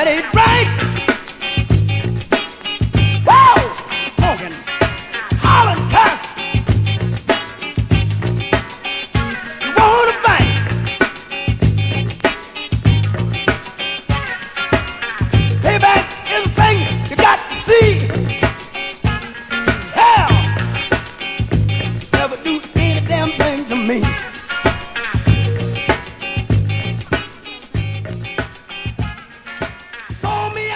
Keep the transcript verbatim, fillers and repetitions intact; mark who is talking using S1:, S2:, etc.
S1: that ain't right. Woo! Smoking, hollering, cuss. You wanna fight? Payback is a thing you got to see. Hell, never do any damn thing to me. Saw me